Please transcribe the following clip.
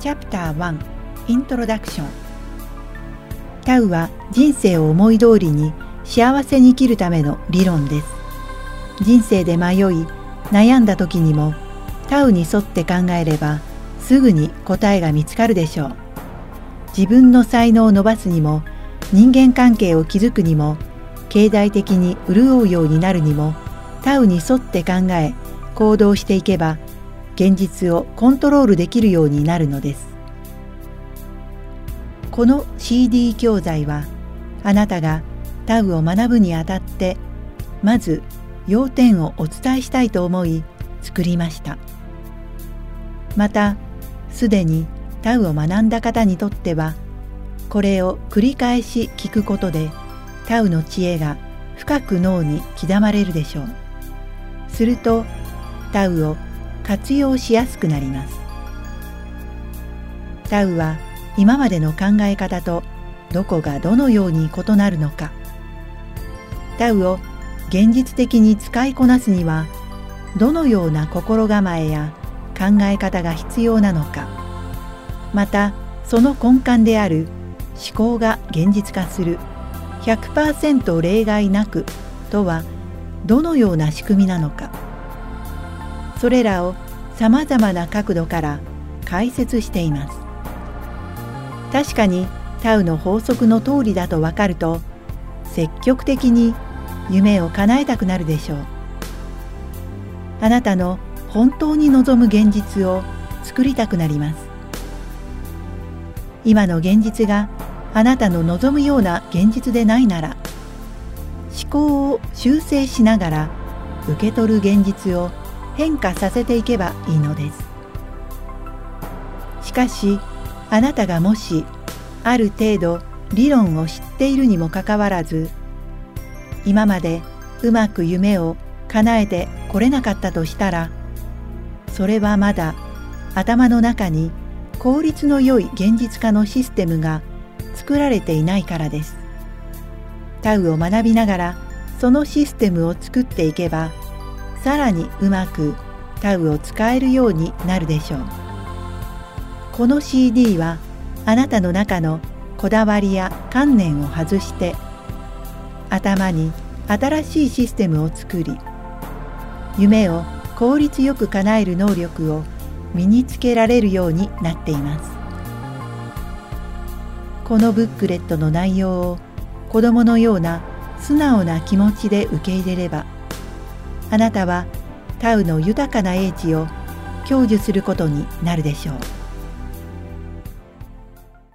チャプター1イントロダクション。タウは人生を思い通りに幸せに生きるための理論です。人生で迷い悩んだ時にもタウに沿って考えればすぐに答えが見つかるでしょう。自分の才能を伸ばすにも人間関係を築くにも経済的に潤うようになるにもタウに沿って考え行動していけば現実をコントロールできるようになるのです。この CD 教材はあなたがタウを学ぶにあたってまず要点をお伝えしたいと思い作りました。またすでにタウを学んだ方にとってはこれを繰り返し聞くことでタウの知恵が深く脳に刻まれるでしょう。するとタウを活用しやすくなります。タウは今までの考え方とどこがどのように異なるのか、タウを現実的に使いこなすにはどのような心構えや考え方が必要なのか、またその根幹である思考が現実化する 100% 例外なくとはどのような仕組みなのか、それらをさまざまな角度から解説しています。確かにタウの法則の通りだと分かると積極的に夢を叶えたくなるでしょう。あなたの本当に望む現実を作りたくなります。今の現実があなたの望むような現実でないなら思考を修正しながら受け取る現実を変化させていけばいいのです。しかしあなたがもしある程度理論を知っているにもかかわらず今までうまく夢を叶えてこれなかったとしたら、それはまだ頭の中に効率の良い現実化のシステムが作られていないからです。タウを学びながらそのシステムを作っていけばさらにうまくタウを使えるようになるでしょう。この CD はあなたの中のこだわりや観念を外して頭に新しいシステムを作り夢を効率よく叶える能力を身につけられるようになっています。このブックレットの内容を子供のような素直な気持ちで受け入れればあなたはタウの豊かな英知を享受することになるでしょう。